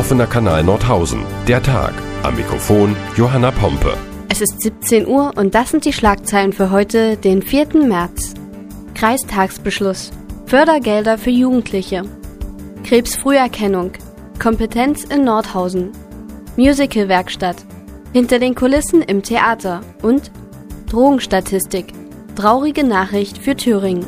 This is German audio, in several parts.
offener Kanal Nordhausen. Der Tag. Am Mikrofon Johanna Pompe. Es ist 17 Uhr und das sind die Schlagzeilen für heute, den 4. März. Kreistagsbeschluss. Fördergelder für Jugendliche. Krebsfrüherkennung. Kompetenz in Nordhausen. Musicalwerkstatt. Hinter den Kulissen im Theater. Und Drogenstatistik. Traurige Nachricht für Thüringen.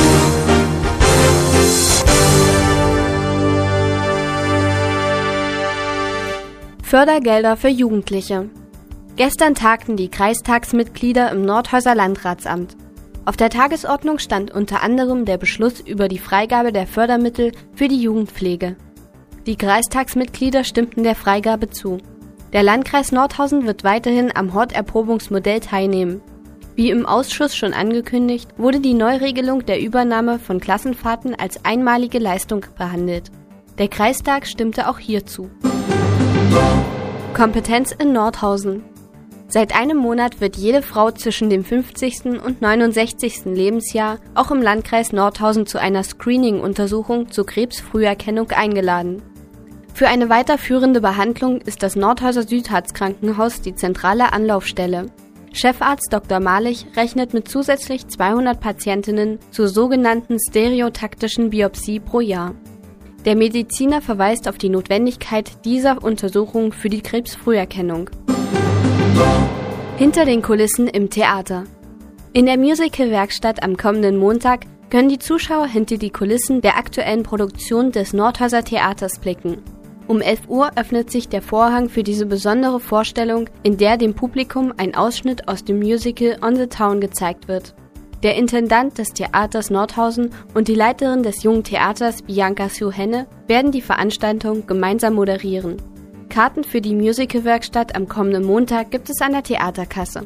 Fördergelder für Jugendliche. Gestern tagten die Kreistagsmitglieder im Nordhäuser Landratsamt. Auf der Tagesordnung stand unter anderem der Beschluss über die Freigabe der Fördermittel für die Jugendpflege. Die Kreistagsmitglieder stimmten der Freigabe zu. Der Landkreis Nordhausen wird weiterhin am Horterprobungsmodell teilnehmen. Wie im Ausschuss schon angekündigt, wurde die Neuregelung der Übernahme von Klassenfahrten als einmalige Leistung behandelt. Der Kreistag stimmte auch hierzu. Kompetenz in Nordhausen. Seit einem Monat wird jede Frau zwischen dem 50. und 69. Lebensjahr auch im Landkreis Nordhausen zu einer Screening-Untersuchung zur Krebsfrüherkennung eingeladen. Für eine weiterführende Behandlung ist das Nordhäuser Südharz-Krankenhaus die zentrale Anlaufstelle. Chefarzt Dr. Malich rechnet mit zusätzlich 200 Patientinnen zur sogenannten stereotaktischen Biopsie pro Jahr. Der Mediziner verweist auf die Notwendigkeit dieser Untersuchung für die Krebsfrüherkennung. Hinter den Kulissen im Theater. In der Musicalwerkstatt am kommenden Montag können die Zuschauer hinter die Kulissen der aktuellen Produktion des Nordhäuser Theaters blicken. Um 11 Uhr öffnet sich der Vorhang für diese besondere Vorstellung, in der dem Publikum ein Ausschnitt aus dem Musical On the Town gezeigt wird. Der Intendant des Theaters Nordhausen und die Leiterin des Jungen Theaters Bianca Sue Henne werden die Veranstaltung gemeinsam moderieren. Karten für die Musicalwerkstatt am kommenden Montag gibt es an der Theaterkasse.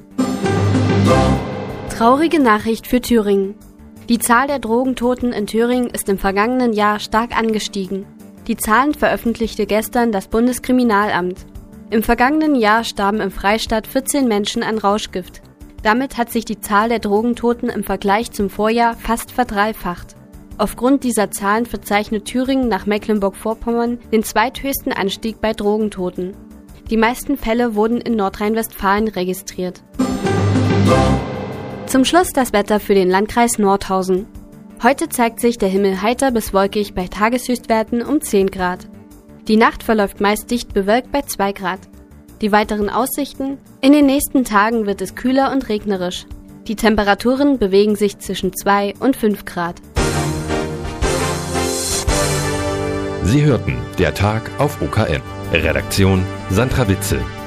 Traurige Nachricht für Thüringen. Die Zahl der Drogentoten in Thüringen ist im vergangenen Jahr stark angestiegen. Die Zahlen veröffentlichte gestern das Bundeskriminalamt. Im vergangenen Jahr starben im Freistaat 14 Menschen an Rauschgift. Damit hat sich die Zahl der Drogentoten im Vergleich zum Vorjahr fast verdreifacht. Aufgrund dieser Zahlen verzeichnet Thüringen nach Mecklenburg-Vorpommern den zweithöchsten Anstieg bei Drogentoten. Die meisten Fälle wurden in Nordrhein-Westfalen registriert. Zum Schluss das Wetter für den Landkreis Nordhausen. Heute zeigt sich der Himmel heiter bis wolkig bei Tageshöchstwerten um 10 Grad. Die Nacht verläuft meist dicht bewölkt bei 2 Grad. Die weiteren Aussichten: In den nächsten Tagen wird es kühler und regnerisch. Die Temperaturen bewegen sich zwischen 2 und 5 Grad. Sie hörten der Tag auf OKM. Redaktion Sandra Witzel.